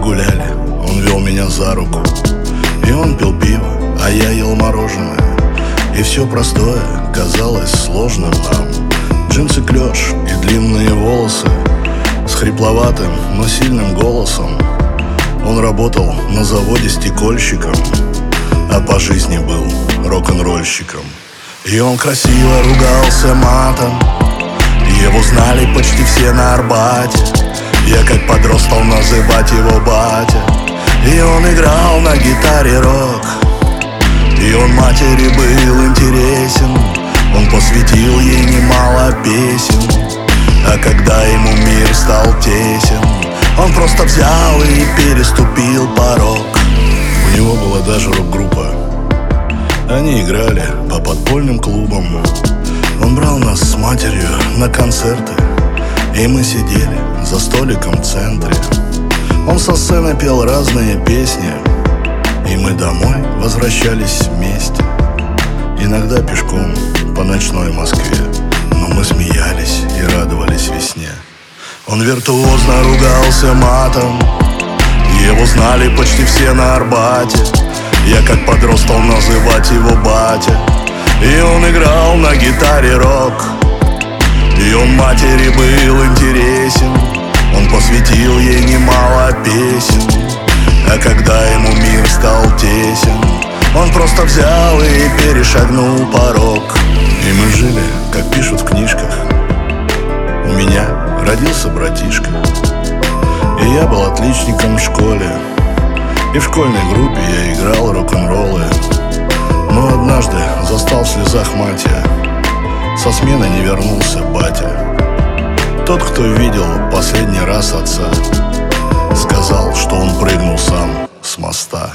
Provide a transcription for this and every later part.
гуляли, он вел меня за руку. И он пил пиво, а я ел мороженое. И все простое казалось сложным нам. Джинсы клеш и длинные волосы, с хрипловатым, но сильным голосом. Он работал на заводе стекольщиком, а по жизни был рок-н-ролльщиком. И он красиво ругался матом, его знали почти все на Арбате. Я как подрос стал называть его батя. И он играл на гитаре рок, и он матери был интересен. Он посвятил ей немало песен, а когда ему мир стал тесен, он просто взял и переступил порог. У него была даже рок-группа, они играли по подпольным клубам. Он брал нас с матерью на концерты, и мы сидели за столиком в центре. Он со сцены пел разные песни, и мы домой возвращались вместе. Иногда пешком по ночной Москве, но мы смеялись и радовались весне. Он виртуозно ругался матом, его знали почти все на Арбате. Я как подрос стал называть его батя. И он играл на гитаре рок, и он матери был интересен. Он посвятил ей немало песен, а когда ему мир стал тесен, он просто взял и перешагнул порог. И мы жили, как пишут в книжках. У меня родился братишка, и я был отличником в школе. И в школьной группе я играл рок-н-роллы. Но однажды застал в слезах мать я. Со смены не вернулся батя. Тот, кто видел последний раз отца, сказал, что он прыгнул сам с моста.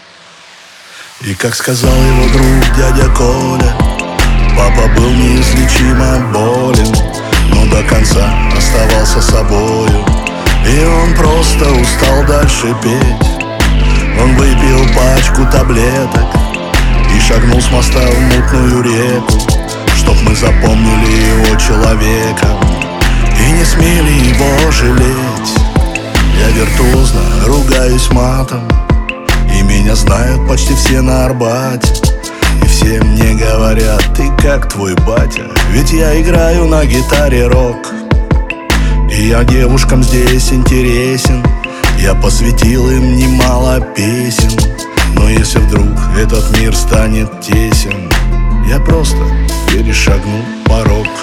И как сказал его друг дядя Коля, папа был неизлечимо болен, но до конца оставался собою. И он просто устал дальше петь. Он выпил пачку таблеток и шагнул с моста в мутную реку, чтоб мы запомнили его человеком и не смели его жалеть. Я виртуозно ругаюсь матом, и меня знают почти все на Арбате. И все мне говорят: ты как твой батя, ведь я играю на гитаре рок. И я девушкам здесь интересен, я посвятил им немало песен. Но если вдруг этот мир станет тесен, я просто перешагну порог.